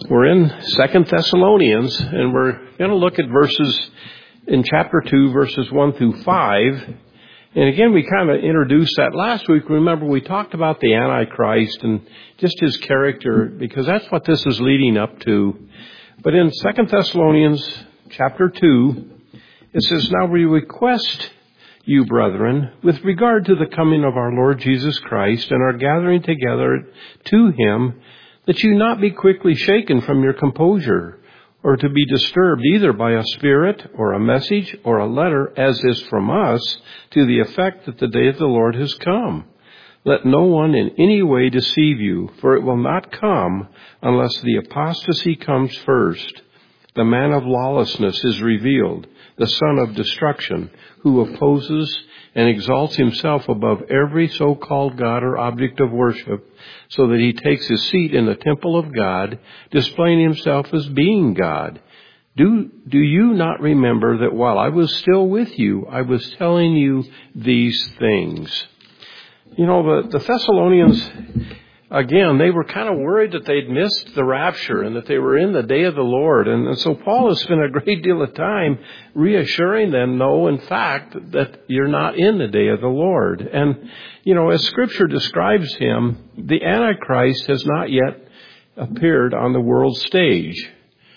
We're in 2 Thessalonians, and we're going to look at verses in chapter 2, verses 1 through 5. And again, we kind of introduced that last week. Remember, we talked about the Antichrist and just his character, because that's what this is leading up to. But in 2 Thessalonians chapter 2, it says, "Now we request you, brethren, with regard to the coming of our Lord Jesus Christ and our gathering together to him, that you not be quickly shaken from your composure, or to be disturbed either by a spirit or a message or a letter, as is from us, to the effect that the day of the Lord has come. Let no one in any way deceive you, for it will not come unless the apostasy comes first. The man of lawlessness is revealed, the son of destruction, who opposes and exalts himself above every so-called God or object of worship, so that he takes his seat in the temple of God, displaying himself as being God. Do you not remember that while I was still with you, I was telling you these things?" You know, the Thessalonians, again, they were kind of worried that they'd missed the rapture and that they were in the day of the Lord. And so Paul has spent a great deal of time reassuring them, no, in fact, that you're not in the day of the Lord. And, you know, as Scripture describes him, the Antichrist has not yet appeared on the world stage.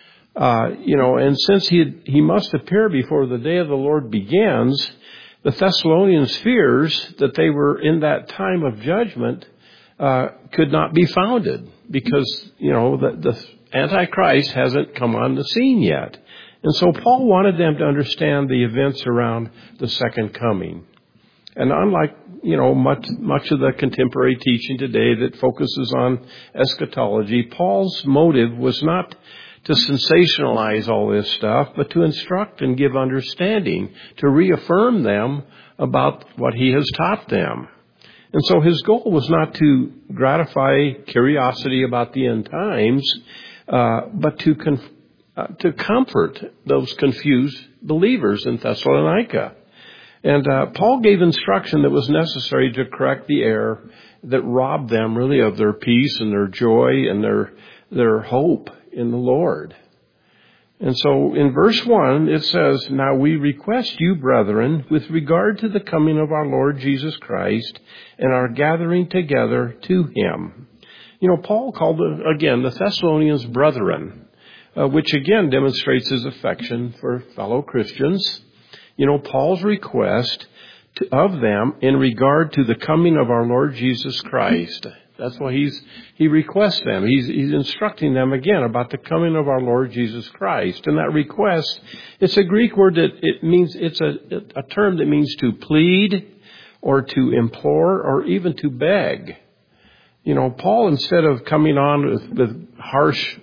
And since he must appear before the day of the Lord begins, the Thessalonians' fears that they were in that time of judgment could not be founded, because, the Antichrist hasn't come on the scene yet. And so Paul wanted them to understand the events around the second coming. And unlike, much of the contemporary teaching today that focuses on eschatology, Paul's motive was not to sensationalize all this stuff, but to instruct and give understanding, to reaffirm them about what he has taught them. And so his goal was not to gratify curiosity about the end times, but to comfort those confused believers in Thessalonica. And Paul gave instruction that was necessary to correct the error that robbed them really of their peace and their joy and their hope in the Lord. And so in verse 1, it says, "Now we request you, brethren, with regard to the coming of our Lord Jesus Christ and our gathering together to him." Paul called, the Thessalonians brethren, which again demonstrates his affection for fellow Christians. Paul's request of them in regard to the coming of our Lord Jesus Christ. That's why he requests them. He's instructing them again about the coming of our Lord Jesus Christ. And that request, it's a Greek word that it's a term that means to plead or to implore or even to beg. Paul, instead of coming on with harsh,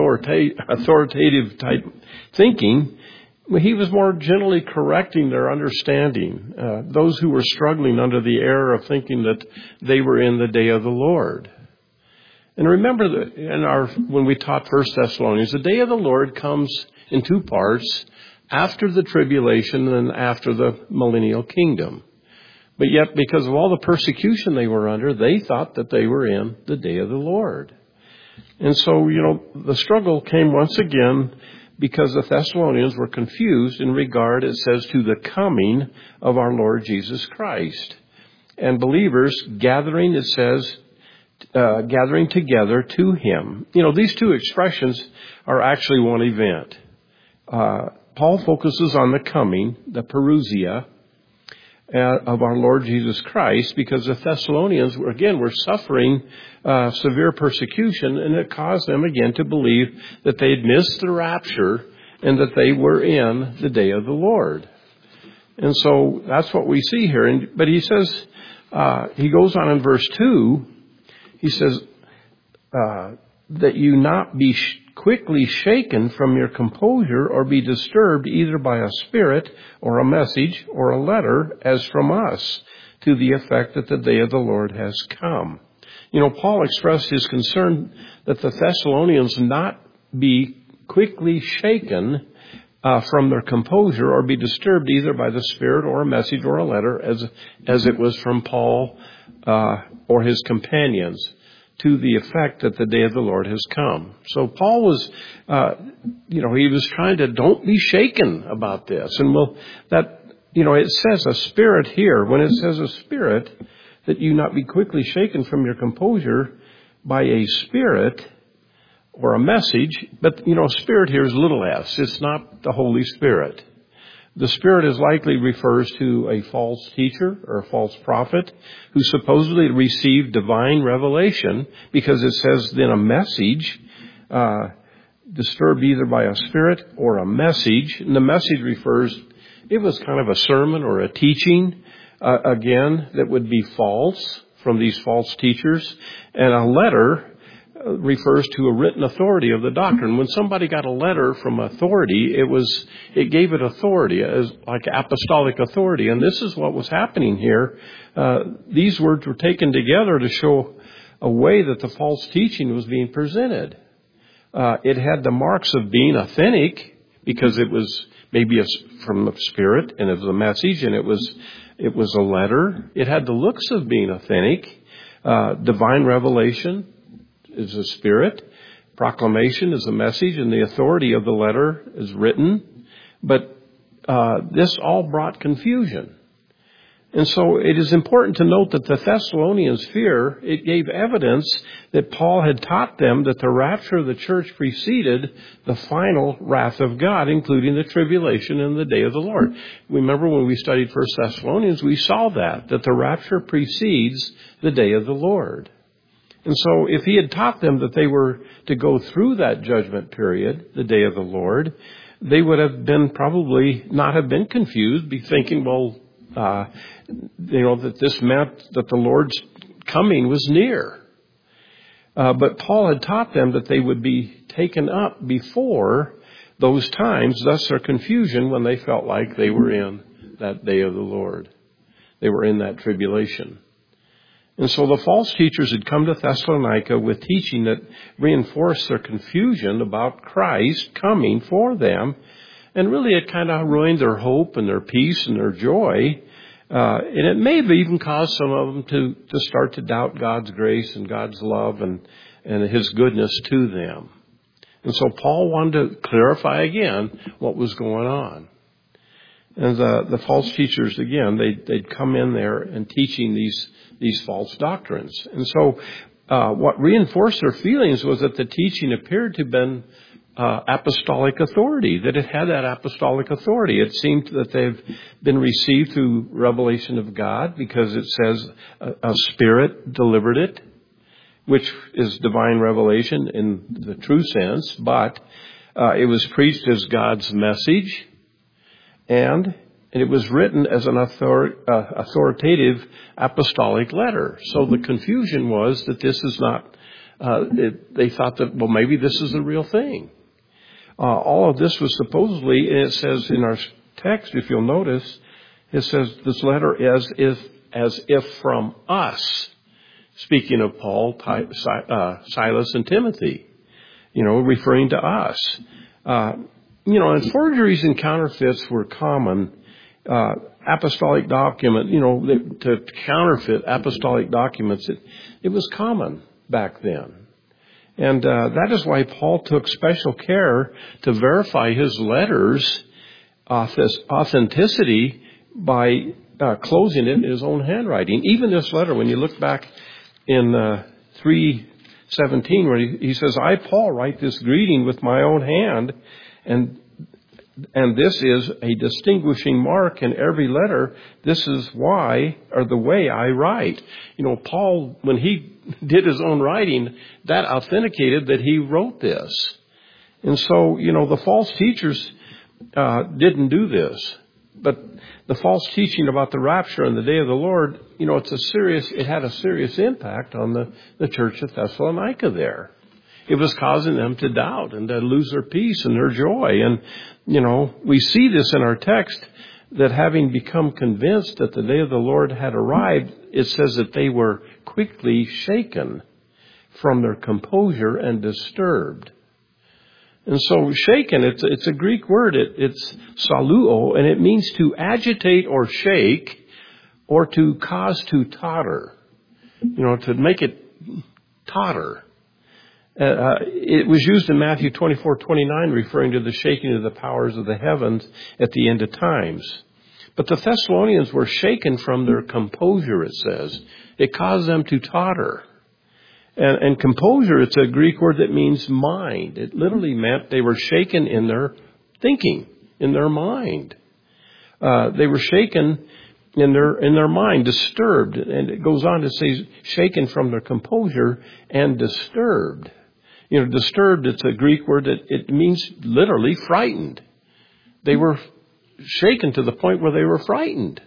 authoritative type thinking, he was more gently correcting their understanding, those who were struggling under the error of thinking that they were in the day of the Lord. And remember that when we taught 1 Thessalonians, the day of the Lord comes in two parts, after the tribulation and after the millennial kingdom. But yet, because of all the persecution they were under, they thought that they were in the day of the Lord. And so, the struggle came once again because the Thessalonians were confused in regard, it says, to the coming of our Lord Jesus Christ. And believers gathering, it says, gathering together to him. These two expressions are actually one event. Paul focuses on the coming, the parousia, of our Lord Jesus Christ, because the Thessalonians were suffering severe persecution, and it caused them again to believe that they had missed the rapture and that they were in the day of the Lord. And so that's what we see here. But he says, he goes on in verse 2, he says, that you not be quickly shaken from your composure or be disturbed either by a spirit or a message or a letter, as from us, to the effect that the day of the Lord has come. Paul expressed his concern that the Thessalonians not be quickly shaken from their composure or be disturbed either by the spirit or a message or a letter, as it was from Paul or his companions. to the effect that the day of the Lord has come. So Paul was, he was trying to, don't be shaken about this. And it says a spirit here. When it says a spirit, that you not be quickly shaken from your composure by a spirit or a message. But, spirit here is little s. It's not the Holy Spirit. The Spirit is likely refers to a false teacher or a false prophet who supposedly received divine revelation, because it says then a message, disturbed either by a spirit or a message. And the message refers, it was kind of a sermon or a teaching, again, that would be false from these false teachers. And a letter refers to a written authority of the doctrine. When somebody got a letter from authority, it gave it authority, as like apostolic authority. And this is what was happening here. These words were taken together to show a way that the false teaching was being presented. It had the marks of being authentic, because it was maybe from the Spirit, and it was a message, and it was a letter. It had the looks of being authentic. Divine revelation is a spirit. Proclamation is a message, and the authority of the letter is written. But this all brought confusion. And so it is important to note that the Thessalonians' fear, it gave evidence that Paul had taught them that the rapture of the church preceded the final wrath of God, including the tribulation and the day of the Lord. Remember when we studied 1 Thessalonians, we saw that the rapture precedes the day of the Lord. And so if he had taught them that they were to go through that judgment period, the day of the Lord, they would have been probably not have been confused, be thinking, that this meant that the Lord's coming was near. But Paul had taught them that they would be taken up before those times, thus their confusion when they felt like they were in that day of the Lord. They were in that tribulation. And so the false teachers had come to Thessalonica with teaching that reinforced their confusion about Christ coming for them. And really it kind of ruined their hope and their peace and their joy. And it may have even caused some of them to start to doubt God's grace and God's love and His goodness to them. And so Paul wanted to clarify again what was going on. And the false teachers, again, they'd come in there and teaching these false doctrines. And so what reinforced their feelings was that the teaching appeared to have been apostolic authority, that it had that apostolic authority. It seemed that they've been received through revelation of God, because it says a spirit delivered it, which is divine revelation in the true sense, but it was preached as God's message, and it was written as an authoritative apostolic letter. So the confusion was that this is not, they thought that, maybe this is the real thing. All of this was supposedly, and it says in our text, if you'll notice, it says this letter as if from us, speaking of Paul, Silas, and Timothy, referring to us. And forgeries and counterfeits were common. Apostolic document, to counterfeit apostolic documents, it was common back then. And that is why Paul took special care to verify his letters' authenticity by closing it in his own handwriting. Even this letter, when you look back in 3:17, where he says, I, Paul, write this greeting with my own hand, and this is a distinguishing mark in every letter. This is why, or the way I write. Paul, when he did his own writing, that authenticated that he wrote this. And so, the false teachers didn't do this. But the false teaching about the rapture and the day of the Lord, it had a serious impact on the church of Thessalonica there. It was causing them to doubt and to lose their peace and their joy. And, we see this in our text, that having become convinced that the day of the Lord had arrived, it says that they were quickly shaken from their composure and disturbed. And so shaken, it's a Greek word, it's saluo, and it means to agitate or shake or to cause to totter. To make it totter. It was used in Matthew 24:29, referring to the shaking of the powers of the heavens at the end of times. But the Thessalonians were shaken from their composure, it says. It caused them to totter. And composure, it's a Greek word that means mind. It literally meant they were shaken in their thinking, in their mind. They were shaken in their mind, disturbed. And it goes on to say shaken from their composure and disturbed. You know, disturbed, it's a Greek word that it means literally frightened. They were shaken to the point where they were frightened.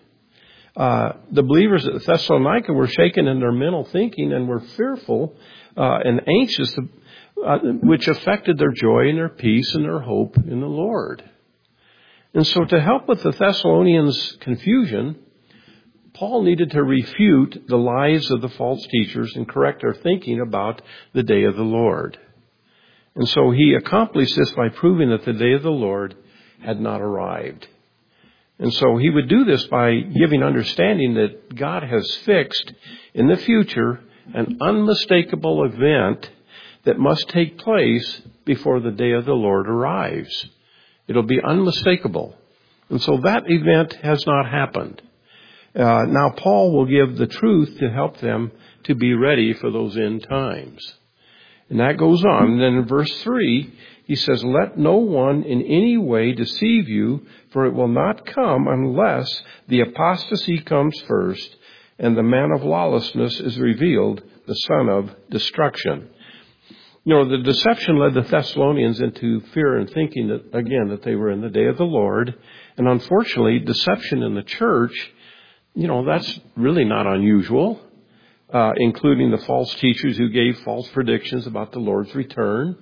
The believers at Thessalonica were shaken in their mental thinking and were fearful and anxious, which affected their joy and their peace and their hope in the Lord. And so to help with the Thessalonians' confusion, Paul needed to refute the lies of the false teachers and correct their thinking about the day of the Lord. And so he accomplished this by proving that the day of the Lord had not arrived. And so he would do this by giving understanding that God has fixed in the future an unmistakable event that must take place before the day of the Lord arrives. It'll be unmistakable. And so that event has not happened. Now Paul will give the truth to help them to be ready for those end times. And that goes on. And then in verse 3, he says, "Let no one in any way deceive you, for it will not come unless the apostasy comes first, and the man of lawlessness is revealed, the son of destruction." You know, the deception led the Thessalonians into fear and thinking that, again, that they were in the day of the Lord. And unfortunately, deception in the church, you know, that's really not unusual, including the false teachers who gave false predictions about the Lord's return.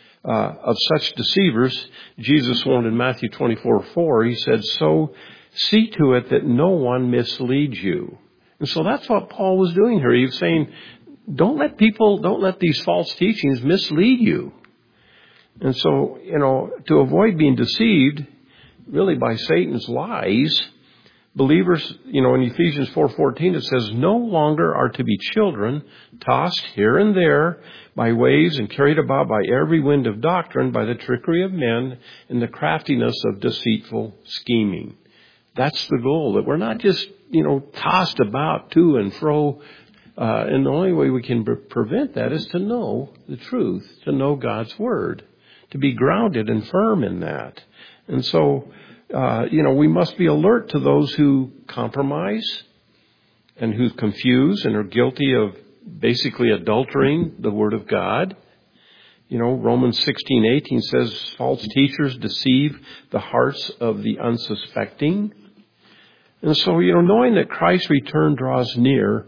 Of such deceivers, Jesus warned in Matthew 24:4, he said, "So see to it that no one misleads you." And so that's what Paul was doing here. He was saying, don't let these false teachings mislead you. And so, you know, to avoid being deceived, really by Satan's lies, believers, you know, in Ephesians 4:14 it says, "No longer are to be children, tossed here and there by waves and carried about by every wind of doctrine, by the trickery of men and the craftiness of deceitful scheming." That's the goal, that we're not just, you know, tossed about to and fro. And the only way we can prevent that is to know the truth, to know God's Word, to be grounded and firm in that. And so, you know, we must be alert to those who compromise and who confuse and are guilty of basically adulterating the Word of God. You know, Romans 16:18 says, "False teachers deceive the hearts of the unsuspecting." And so, you know, knowing that Christ's return draws near,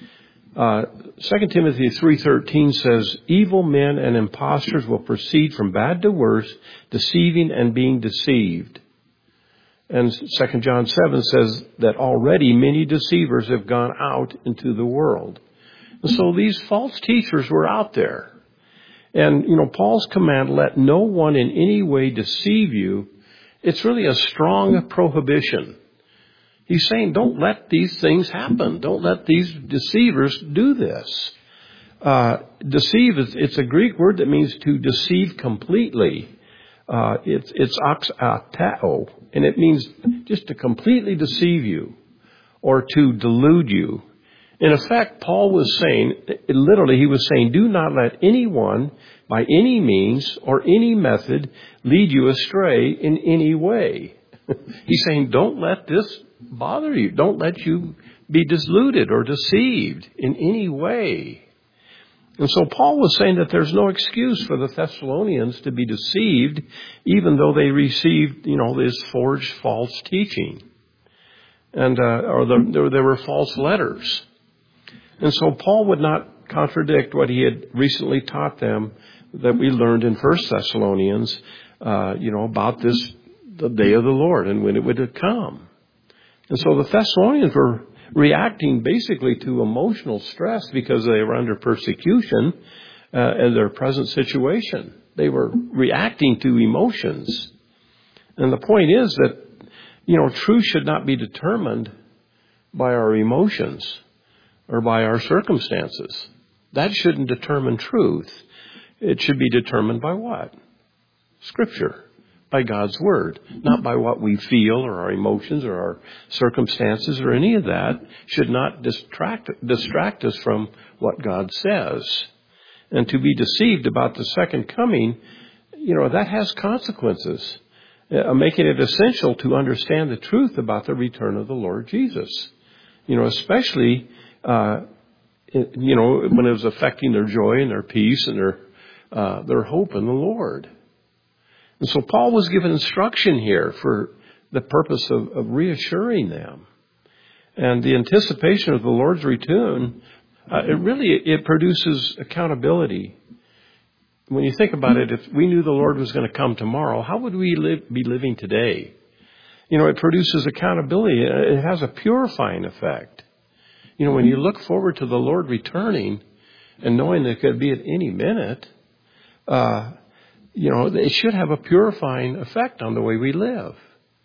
2 Timothy 3:13 says, "Evil men and impostors will proceed from bad to worse, deceiving and being deceived." And 2 John 7 says that already many deceivers have gone out into the world. And so these false teachers were out there. And, you know, Paul's command, "Let no one in any way deceive you," it's really a strong prohibition. He's saying, don't let these things happen. Don't let these deceivers do this. Deceive, it's a Greek word that means to deceive completely. It's oxatao, and it means just to completely deceive you or to delude you. In effect, Paul was saying, literally he was saying, do not let anyone by any means or any method lead you astray in any way. He's saying, don't let this bother you. Don't let you be deluded or deceived in any way. And so Paul was saying that there's no excuse for the Thessalonians to be deceived, even though they received, you know, this forged false teaching. And, there were false letters. And so Paul would not contradict what he had recently taught them that we learned in 1 Thessalonians, you know, about the day of the Lord and when it would come. And so the Thessalonians were reacting basically to emotional stress because they were under persecution in their present situation. They were reacting to emotions. And the point is that, you know, truth should not be determined by our emotions or by our circumstances. That shouldn't determine truth. It should be determined by what? Scripture. By God's Word. Not by what we feel or our emotions or our circumstances or any of that. Should not distract us from what God says. And to be deceived about the second coming, that has consequences. Making it essential to understand the truth about the return of the Lord Jesus. Especially, when it was affecting their joy and their peace and their hope in the Lord. And so Paul was given instruction here for the purpose of reassuring them. And the anticipation of the Lord's return, it produces accountability. When you think about it, if we knew the Lord was going to come tomorrow, how would we be living today? It produces accountability. It has a purifying effect. When you look forward to the Lord returning and knowing that it could be at any minute, it should have a purifying effect on the way we live.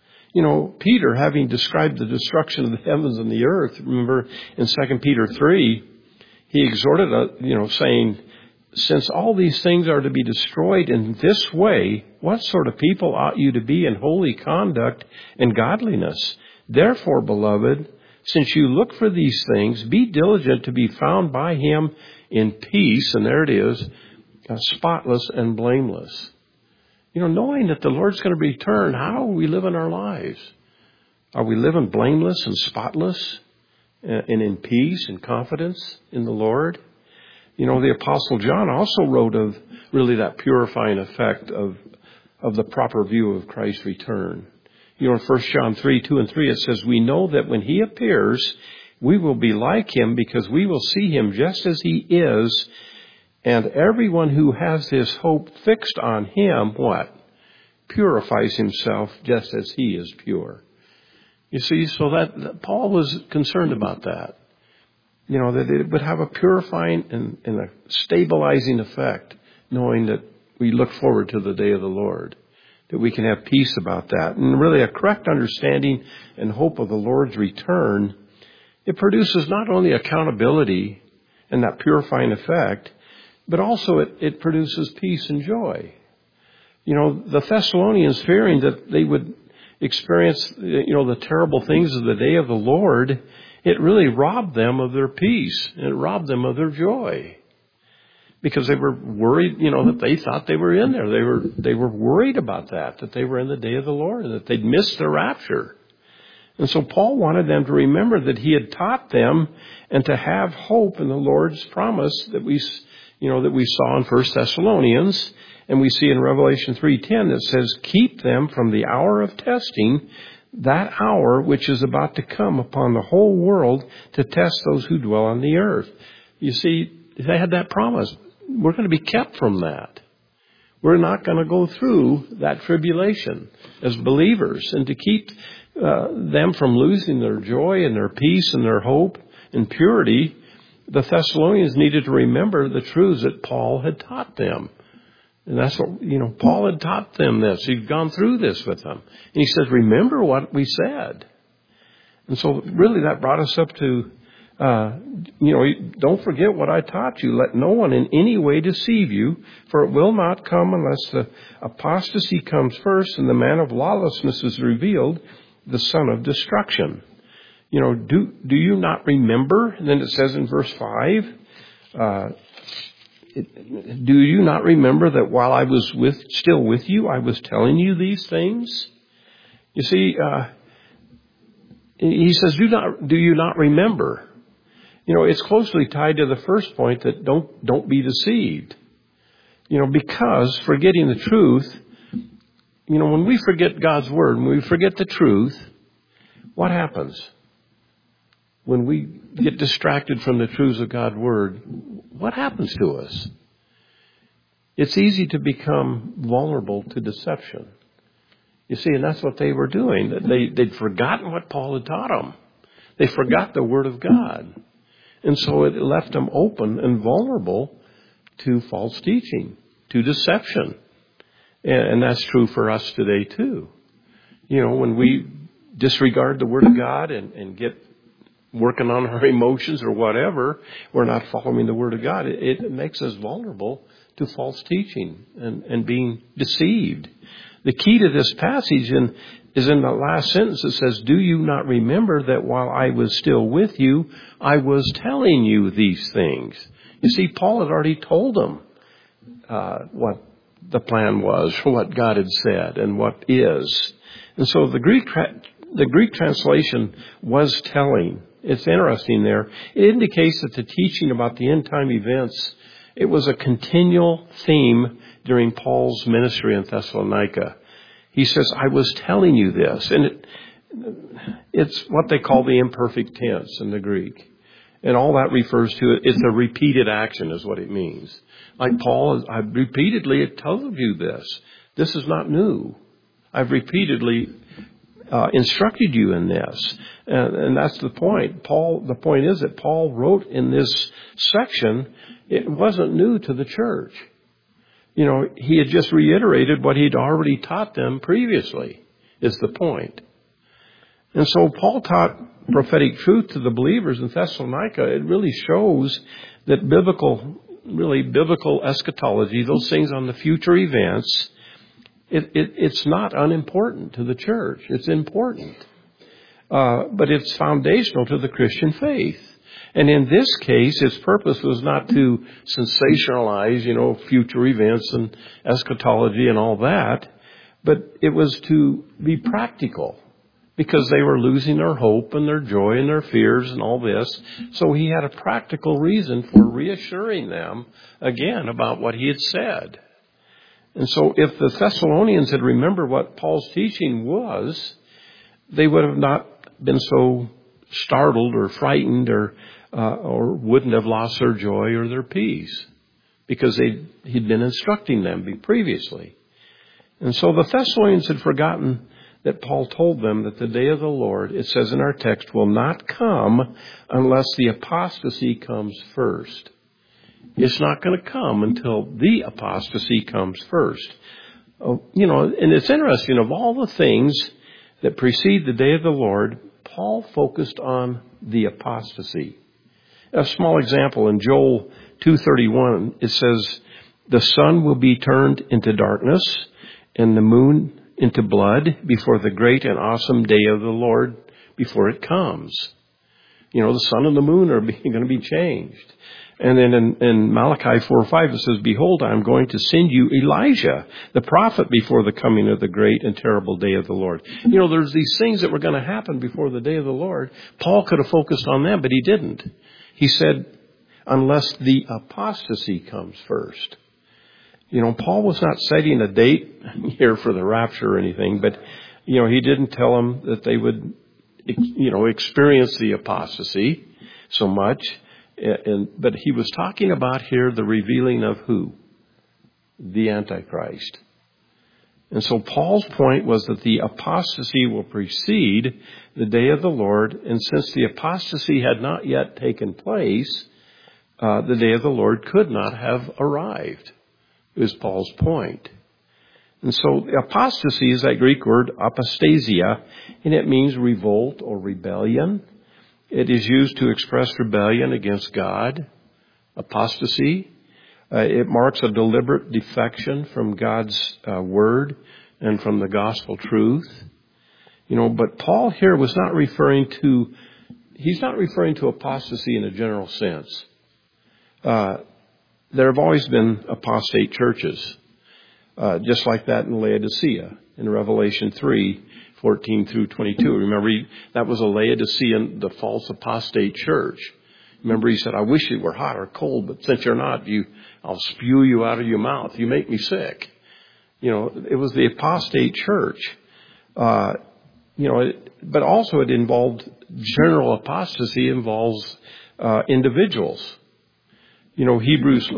Peter, having described the destruction of the heavens and the earth, remember in 2 Peter 3, he exhorted, saying, since all these things are to be destroyed in this way, what sort of people ought you to be in holy conduct and godliness? Therefore, beloved, since you look for these things, be diligent to be found by Him in peace, and there it is, spotless and blameless. Knowing that the Lord's going to return, how are we living our lives? Are we living blameless and spotless and in peace and confidence in the Lord? The Apostle John also wrote of really that purifying effect of the proper view of Christ's return. In 1 John 3, 2 and 3, it says, we know that when He appears, we will be like Him because we will see Him just as He is. And everyone who has this hope fixed on Him, what? Purifies himself just as He is pure. You see, so that Paul was concerned about that. That it would have a purifying and a stabilizing effect, knowing that we look forward to the day of the Lord. That we can have peace about that. And really a correct understanding and hope of the Lord's return, it produces not only accountability and that purifying effect, but also it produces peace and joy. The Thessalonians, fearing that they would experience, the terrible things of the day of the Lord, it really robbed them of their peace. And it robbed them of their joy. Because they were worried, that they thought they were in there. They were worried about that they were in the day of the Lord, and that they'd missed the rapture. And so Paul wanted them to remember that he had taught them and to have hope in the Lord's promise that we saw in 1 Thessalonians, and we see in Revelation 3:10 that says, keep them from the hour of testing, that hour which is about to come upon the whole world to test those who dwell on the earth. You see, they had that promise. We're going to be kept from that. We're not going to go through that tribulation as believers. And to keep them from losing their joy and their peace and their hope and purity, the Thessalonians needed to remember the truths that Paul had taught them. And that's what, Paul had taught them this. He'd gone through this with them. And he says, remember what we said. And so really that brought us up to, don't forget what I taught you. Let no one in any way deceive you, for it will not come unless the apostasy comes first and the man of lawlessness is revealed, the son of destruction. Do you not remember? And then it says in verse 5, do you not remember that while I was still with you, I was telling you these things? You see, he says, do you not remember? It's closely tied to the first point that don't be deceived. Because forgetting the truth, when we forget God's word, when we forget the truth, what happens? When we get distracted from the truths of God's word, what happens to us? It's easy to become vulnerable to deception. You see, and that's what they were doing. They'd forgotten what Paul had taught them. They forgot the word of God. And so it left them open and vulnerable to false teaching, to deception. And that's true for us today too. When we disregard the word of God and get working on our emotions or whatever, we're not following the Word of God. It makes us vulnerable to false teaching and being deceived. The key to this passage is in the last sentence. It says, "Do you not remember that while I was still with you, I was telling you these things?" You see, Paul had already told them what the plan was, what God had said, and what is. And so the Greek translation was telling. It's interesting there. It indicates that the teaching about the end time events, it was a continual theme during Paul's ministry in Thessalonica. He says, "I was telling you this." And it's what they call the imperfect tense in the Greek. And all that refers to it. It's a repeated action is what it means. Like Paul, I've repeatedly told you this. This is not new. I've repeatedly instructed you in this. And that's the point. The point is that Paul wrote in this section, it wasn't new to the church. You know, he had just reiterated what he'd already taught them previously, is the point. And so Paul taught prophetic truth to the believers in Thessalonica. It really shows that biblical eschatology, those things on the future events, it's not unimportant to the church. It's important. But it's foundational to the Christian faith. And in this case, its purpose was not to sensationalize, future events and eschatology and all that, but it was to be practical because they were losing their hope and their joy and their fears and all this. So he had a practical reason for reassuring them again about what he had said. And so if the Thessalonians had remembered what Paul's teaching was, they would have not been so startled or frightened or wouldn't have lost their joy or their peace because he'd been instructing them previously. And so the Thessalonians had forgotten that Paul told them that the day of the Lord, it says in our text, will not come unless the apostasy comes first. It's not going to come until the apostasy comes first. And it's interesting, of all the things that precede the day of the Lord, Paul focused on the apostasy. A small example in Joel 2:31, it says, "The sun will be turned into darkness and the moon into blood before the great and awesome day of the Lord, before it comes." The sun and the moon are going to be changed. And then in Malachi 4:5 it says, "Behold, I am going to send you Elijah, the prophet, before the coming of the great and terrible day of the Lord." There's these things that were going to happen before the day of the Lord. Paul could have focused on them, but he didn't. He said, unless the apostasy comes first. Paul was not setting a date here for the rapture or anything, but, he didn't tell them that they would, experience the apostasy so much. But he was talking about here the revealing of who? The Antichrist. And so Paul's point was that the apostasy will precede the day of the Lord. And since the apostasy had not yet taken place, the day of the Lord could not have arrived, is Paul's point. And so apostasy is that Greek word apostasia, and it means revolt or rebellion. It is used to express rebellion against God, apostasy. It marks a deliberate defection from God's word and from the gospel truth. But Paul here was not he's not referring to apostasy in a general sense. There have always been apostate churches, just like that in Laodicea in Revelation 3:14 through 22. Remember, that was a Laodicean, the false apostate church. Remember, he said, "I wish you were hot or cold, but since you're not, I'll spew you out of your mouth. You make me sick." It was the apostate church. But also it involved general apostasy involves individuals. Hebrews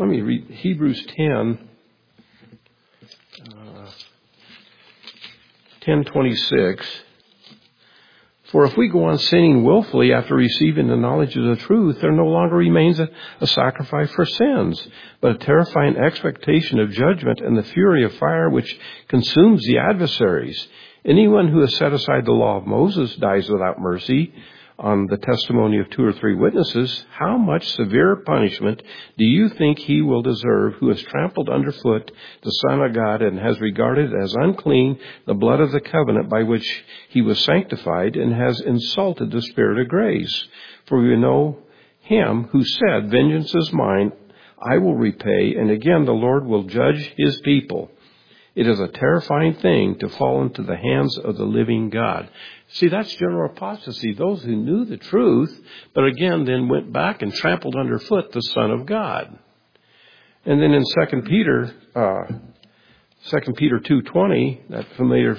10:26. "For if we go on sinning willfully after receiving the knowledge of the truth, there no longer remains a sacrifice for sins, but a terrifying expectation of judgment and the fury of fire which consumes the adversaries. Anyone who has set aside the law of Moses dies without mercy, on the testimony of 2 or 3 witnesses, how much severe punishment do you think he will deserve who has trampled underfoot the Son of God and has regarded as unclean the blood of the covenant by which he was sanctified and has insulted the Spirit of grace? For we know him who said, vengeance is mine, I will repay, and again the Lord will judge his people. It is a terrifying thing to fall into the hands of the living God. See, that's general apostasy. Those who knew the truth, but again then went back and trampled underfoot the Son of God. And then in 2 Peter 2:20, that familiar,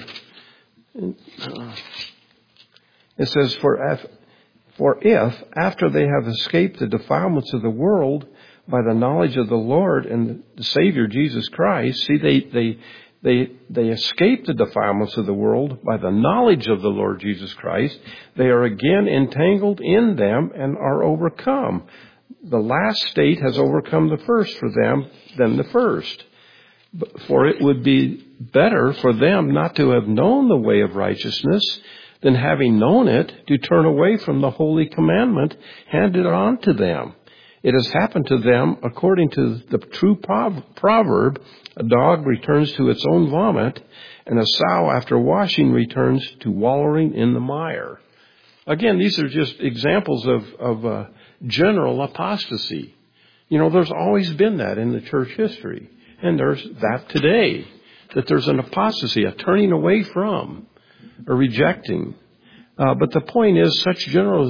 it says, For if, after they have escaped the defilements of the world by the knowledge of the Lord and the Savior Jesus Christ, see, they escape the defilements of the world by the knowledge of the Lord Jesus Christ, they are again entangled in them and are overcome. The last state has overcome the first for them than the first. For it would be better for them not to have known the way of righteousness than having known it to turn away from the holy commandment handed on to them. It has happened to them according to the true proverb, a dog returns to its own vomit, and a sow after washing returns to wallowing in the mire. Again, these are just examples of general apostasy. You know, there's always been that in the church history. And there's that today, that there's an apostasy, a turning away from, a rejecting. But the point is, such general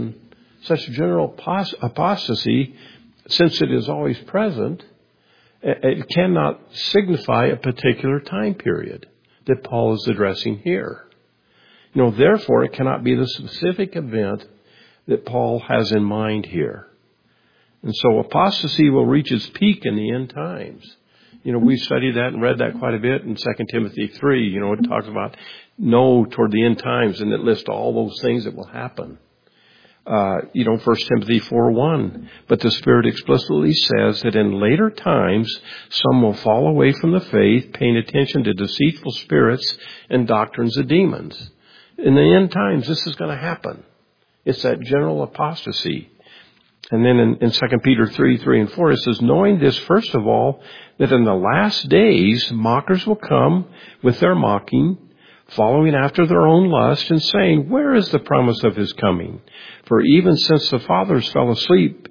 apostasy, since it is always present, it cannot signify a particular time period that Paul is addressing here. You know, therefore, it cannot be the specific event that Paul has in mind here. And so apostasy will reach its peak in the end times. You know, we studied that and read that quite a bit in 2 Timothy 3. You know, it talks about toward the end times, and it lists all those things that will happen. 1 Timothy 4:1. But the Spirit explicitly says that in later times, some will fall away from the faith, paying attention to deceitful spirits and doctrines of demons. In the end times, this is going to happen. It's that general apostasy. And then in 2 Peter 3:3 and 4, it says, knowing this, first of all, that in the last days mockers will come with their mocking, following after their own lust, and saying, where is the promise of his coming? For even since the fathers fell asleep,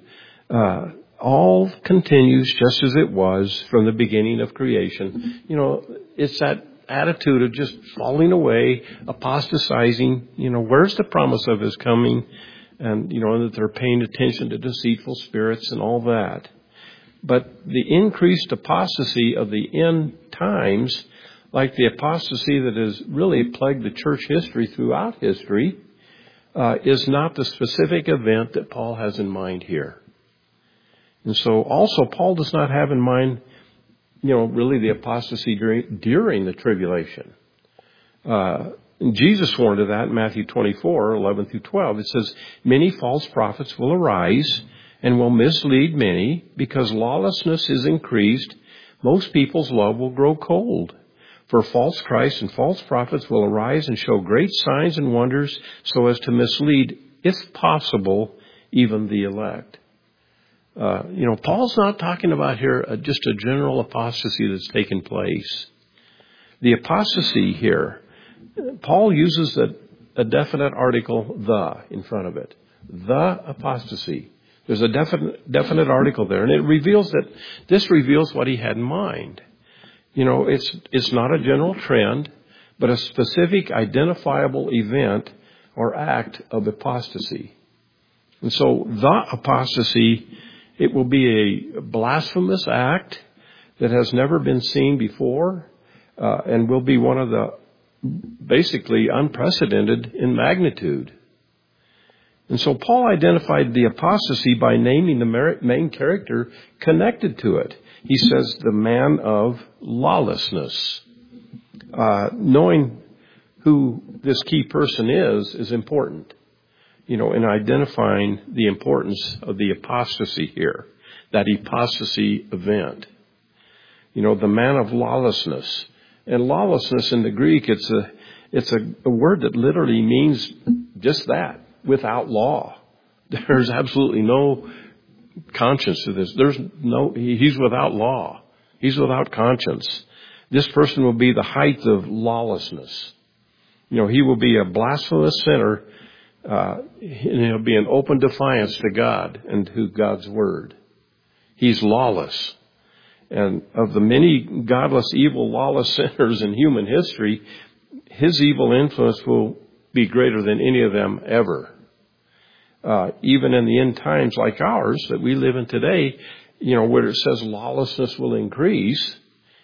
all continues just as it was from the beginning of creation. You know, it's that attitude of just falling away, apostatizing. You know, where's the promise of his coming? And, you know, that they're paying attention to deceitful spirits and all that. But the increased apostasy of the end times, like the apostasy that has really plagued the church history throughout history, is not the specific event that Paul has in mind here. And so also Paul does not have in mind, you know, really the apostasy during the tribulation. And Jesus warned of that in Matthew 24:11-12. It says, many false prophets will arise and will mislead many, because lawlessness is increased. Most people's love will grow cold. For false Christs and false prophets will arise and show great signs and wonders so as to mislead, if possible, even the elect. Paul's not talking about here just a general apostasy that's taken place. The apostasy here, Paul uses a definite article, the, in front of it. The apostasy. There's a definite article there, and this reveals what he had in mind. You know, it's not a general trend, but a specific identifiable event or act of apostasy. And so the apostasy, it will be a blasphemous act that has never been seen before, and will be one of the basically unprecedented in magnitude. And so Paul identified the apostasy by naming the main character connected to it. He says the man of lawlessness. Knowing who this key person is important, you know, in identifying the importance of the apostasy here, that apostasy event. You know, the man of lawlessness. And lawlessness in the Greek, it's a word that literally means just that. without law. There's absolutely no conscience to this. He's without law. He's without conscience. This person will be the height of lawlessness. He will be a blasphemous sinner, and he'll be an open defiance to God and to God's word. He's lawless. And of the many godless, evil, lawless sinners in human history, his evil influence will be greater than any of them ever. Even in the end times like ours that we live in today, where it says lawlessness will increase,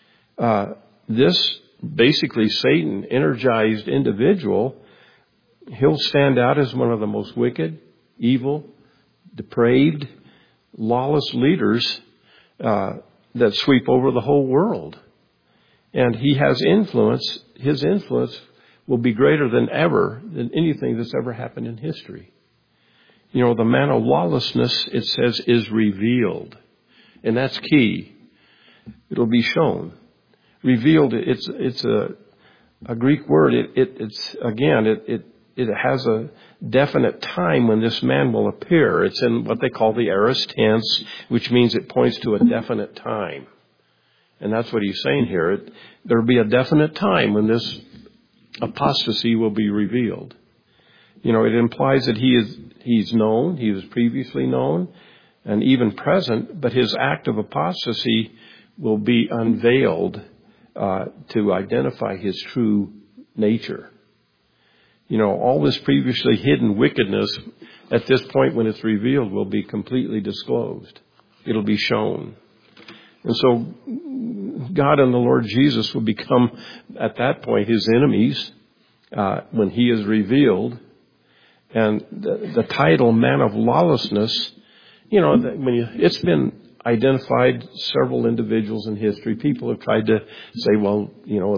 this basically Satan energized individual, he'll stand out as one of the most wicked, evil, depraved, lawless leaders that sweep over the whole world. And he has influence. His influence will be greater than anything that's ever happened in history. The man of lawlessness, it says, is revealed. And that's key. It'll be shown. Revealed, it's a Greek word. It has a definite time when this man will appear. It's in what they call the aorist tense, which means it points to a definite time. And that's what he's saying here. There'll be a definite time when this apostasy will be revealed. It implies that he's known, he was previously known, and even present, but his act of apostasy will be unveiled to identify his true nature. All this previously hidden wickedness at this point when it's revealed will be completely disclosed. It'll be shown. And so God and the Lord Jesus will become, at that point, his enemies when he is revealed. And the title, man of lawlessness, it's been identified several individuals in history. People have tried to say, well,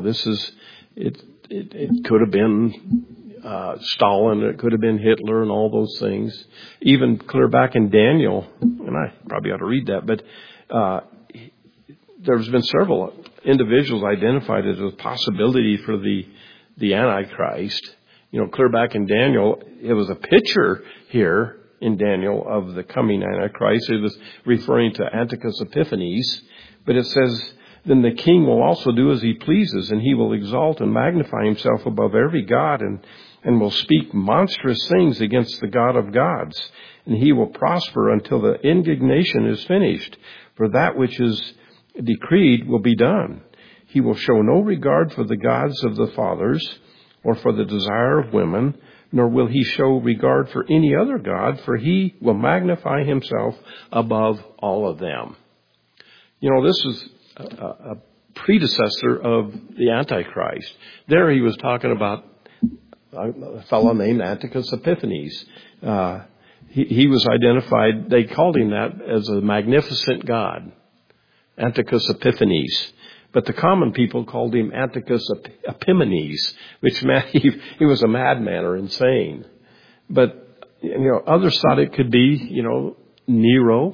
it could have been Stalin, it could have been Hitler and all those things. Even clear back in Daniel, and I probably ought to read that, but there's been several individuals identified as a possibility for the Antichrist. Clear back in Daniel, it was a picture here in Daniel of the coming Antichrist. It was referring to Antiochus Epiphanes, but it says, then the king will also do as he pleases, and he will exalt and magnify himself above every god, and will speak monstrous things against the God of gods. And he will prosper until the indignation is finished, for that which is decreed will be done. He will show no regard for the gods of the fathers, or for the desire of women, nor will he show regard for any other god, for he will magnify himself above all of them. This is a predecessor of the Antichrist. There he was talking about a fellow named Antiochus Epiphanes. He was identified, they called him that, as a magnificent god, Antiochus Epiphanes. But the common people called him Antiochus Epimanes, which meant he was a madman or insane. But, others thought it could be, Nero.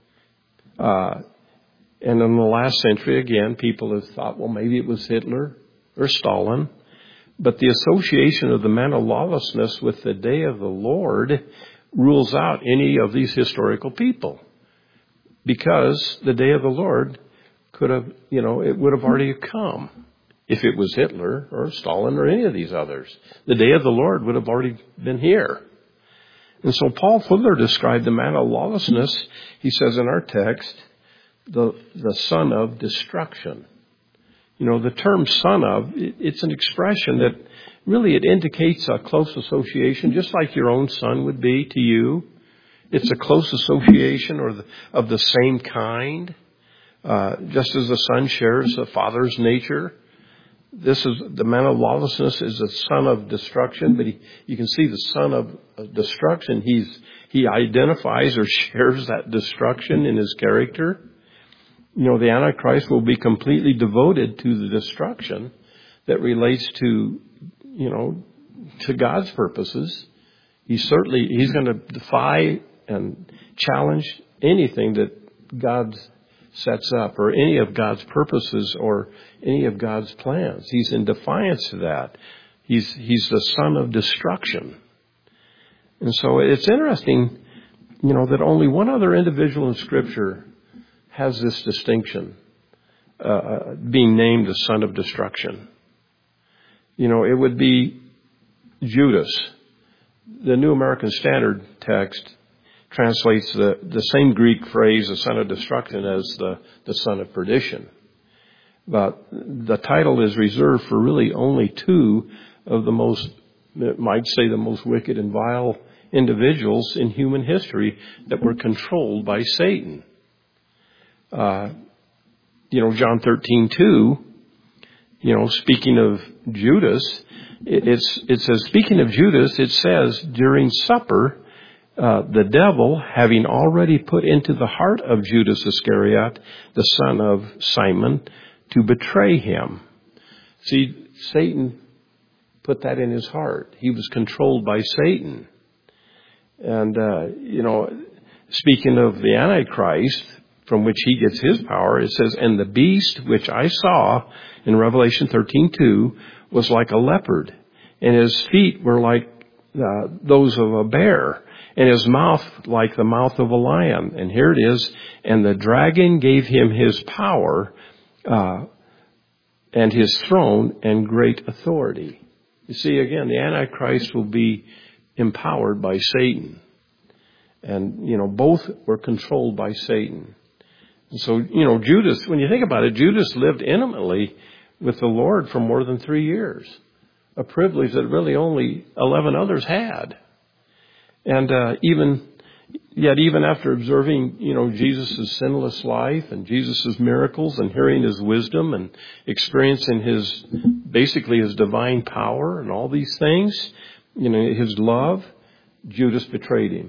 And in the last century, again, people have thought, well, maybe it was Hitler or Stalin. But the association of the man of lawlessness with the day of the Lord rules out any of these historical people. Because the day of the Lord could have, it would have already come if it was Hitler or Stalin or any of these others. The day of the Lord would have already been here. And so Paul further described the man of lawlessness, he says in our text, the son of destruction. The term son of, it's an expression that really it indicates a close association, just like your own son would be to you. It's a close association of the same kind. Just as the son shares the father's nature, the man of lawlessness is the son of destruction. But you can see the son of destruction. He identifies or shares that destruction in his character. The Antichrist will be completely devoted to the destruction that relates to, to God's purposes. He's going to defy and challenge anything that God sets up, or any of God's purposes, or any of God's plans. He's in defiance to that. He's the son of destruction. And so it's interesting, that only one other individual in Scripture has this distinction, being named the son of destruction. It would be Judas. The New American Standard text translates the same Greek phrase, the son of destruction, as the son of perdition. But the title is reserved for really only two of the most wicked and vile individuals in human history that were controlled by Satan. John 13:2, speaking of Judas, it says, speaking of Judas, it says, during supper, the devil, having already put into the heart of Judas Iscariot, the son of Simon, to betray him. See, Satan put that in his heart. He was controlled by Satan. And, speaking of the Antichrist, from which he gets his power, it says, and the beast which I saw in Revelation 13:2 was like a leopard, and his feet were like those of a bear, and his mouth like the mouth of a lion. And here it is, and the dragon gave him his power and his throne and great authority. You see, again, the Antichrist will be empowered by Satan. And, both were controlled by Satan. And so, Judas, when you think about it, Judas lived intimately with the Lord for more than 3 years. A privilege that really only 11 others had. And even after observing, Jesus' sinless life and Jesus' miracles and hearing his wisdom and experiencing his divine power and all these things, his love, Judas betrayed him.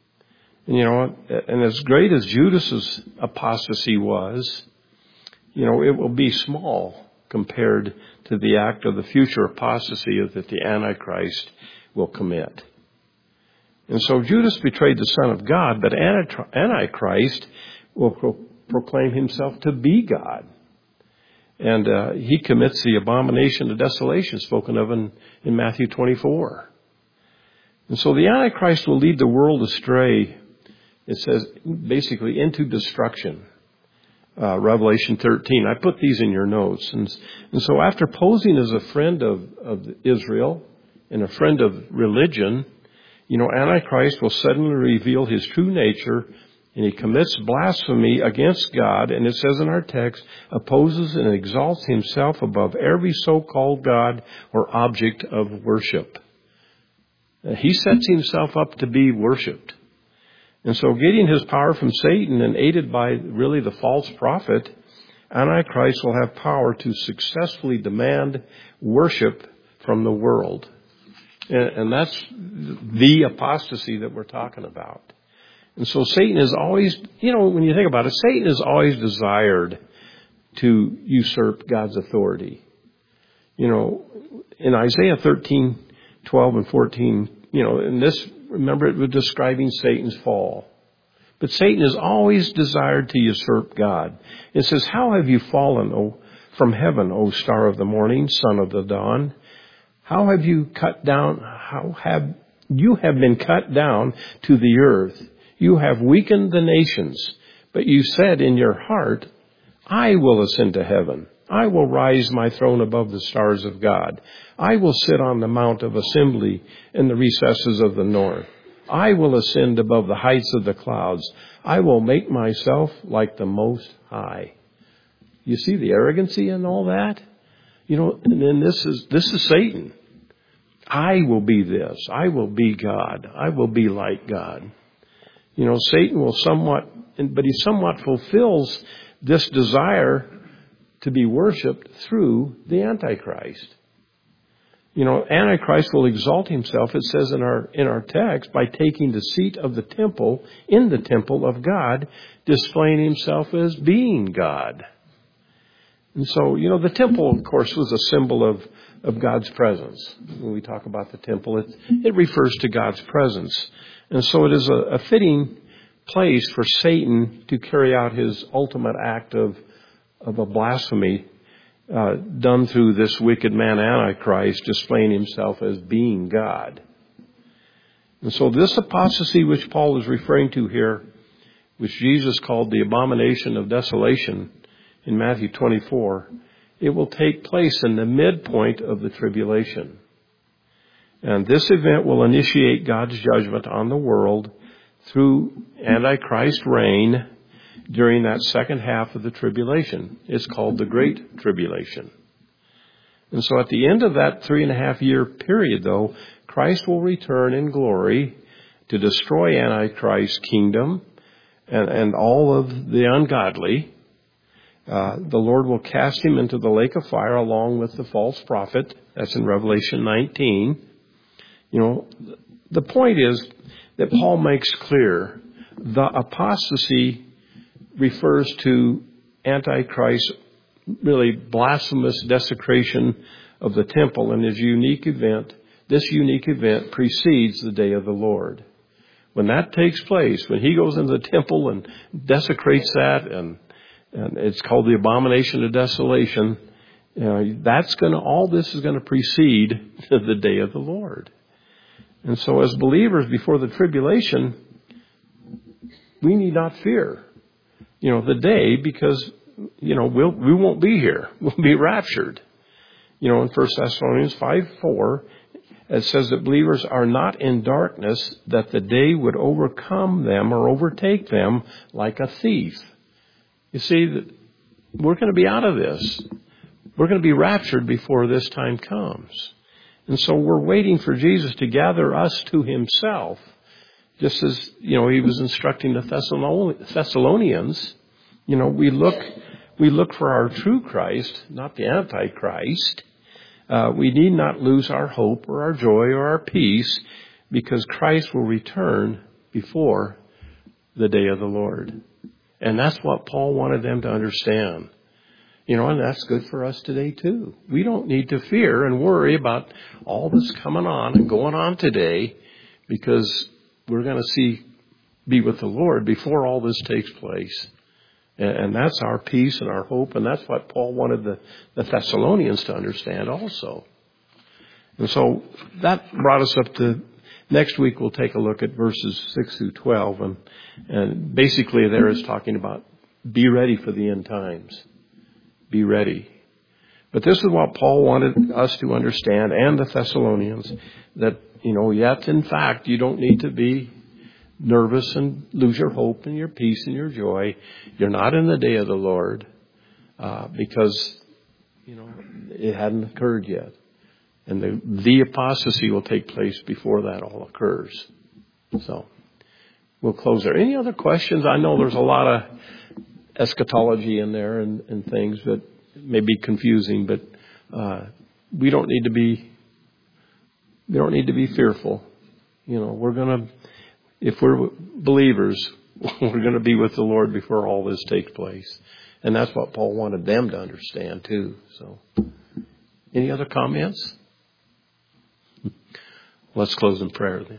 And as great as Judas's apostasy was, it will be small compared to the act of the future apostasy that the Antichrist will commit. And so Judas betrayed the Son of God, but Antichrist will proclaim himself to be God. And he commits the abomination of desolation spoken of in Matthew 24. And so the Antichrist will lead the world astray, it says, basically into destruction. Revelation 13. I put these in your notes. And so after posing as a friend of Israel and a friend of religion, Antichrist will suddenly reveal his true nature, and he commits blasphemy against God, and it says in our text, opposes and exalts himself above every so-called God or object of worship. He sets himself up to be worshipped. And so getting his power from Satan and aided by really the false prophet, Antichrist will have power to successfully demand worship from the world. And that's the apostasy that we're talking about. And so Satan is always, when you think about it, Satan is always desired to usurp God's authority. In Isaiah 13:12 and 14, in this, remember, it was describing Satan's fall. But Satan is always desired to usurp God. It says, how have you fallen from heaven, O star of the morning, son of the dawn? How have you been cut down to the earth? You have weakened the nations. But you said in your heart, I will ascend to heaven. I will rise my throne above the stars of God. I will sit on the mount of assembly in the recesses of the north. I will ascend above the heights of the clouds. I will make myself like the Most High. You see the arrogancy in all that? And then this is Satan. I will be this. I will be God. I will be like God. Satan will but he somewhat fulfills this desire to be worshipped through the Antichrist. Antichrist will exalt himself, it says in our text, by taking the seat of the temple in the temple of God, displaying himself as being God. And so, the temple, of course, was a symbol of God's presence. When we talk about the temple, it refers to God's presence. And so it is a fitting place for Satan to carry out his ultimate act of a blasphemy done through this wicked man Antichrist, displaying himself as being God. And so this apostasy which Paul is referring to here, which Jesus called the abomination of desolation in Matthew 24, it will take place in the midpoint of the tribulation. And this event will initiate God's judgment on the world through Antichrist reign during that second half of the tribulation. It's called the Great Tribulation. And so at the end of that 3.5-year period, though, Christ will return in glory to destroy Antichrist's kingdom and all of the ungodly. The Lord will cast him into the lake of fire along with the false prophet. That's in Revelation 19. The point is that Paul makes clear the apostasy refers to Antichrist's really blasphemous desecration of the temple and his unique event. This unique event precedes the day of the Lord. When that takes place, when he goes into the temple and desecrates that, and it's called the abomination of desolation, all this is going to precede the day of the Lord. And so as believers before the tribulation, we need not fear, the day, because, we won't be here. We'll be raptured. In 1 Thessalonians 5:4, it says that believers are not in darkness, that the day would overcome them or overtake them like a thief. You see, we're going to be out of this. We're going to be raptured before this time comes. And so we're waiting for Jesus to gather us to himself, just as, he was instructing the Thessalonians. We look for our true Christ, not the Antichrist. We need not lose our hope or our joy or our peace, because Christ will return before the day of the Lord. And that's what Paul wanted them to understand. And that's good for us today too. We don't need to fear and worry about all that's coming on and going on today, because we're going to be with the Lord before all this takes place. And that's our peace and our hope, and that's what Paul wanted the Thessalonians to understand also. And so that brought us up to next week. We'll take a look at verses 6 through 12, and basically there is talking about be ready for the end times. Be ready. But this is what Paul wanted us to understand, and the Thessalonians, that, yet in fact you don't need to be nervous and lose your hope and your peace and your joy. You're not in the day of the Lord, because, it hadn't occurred yet. And the apostasy will take place before that all occurs. So we'll close there. Any other questions? I know there's a lot of eschatology in there and things that may be confusing, but we don't need to be fearful. If we're believers, we're going to be with the Lord before all this takes place. And that's what Paul wanted them to understand too. So, any other comments? Let's close in prayer then.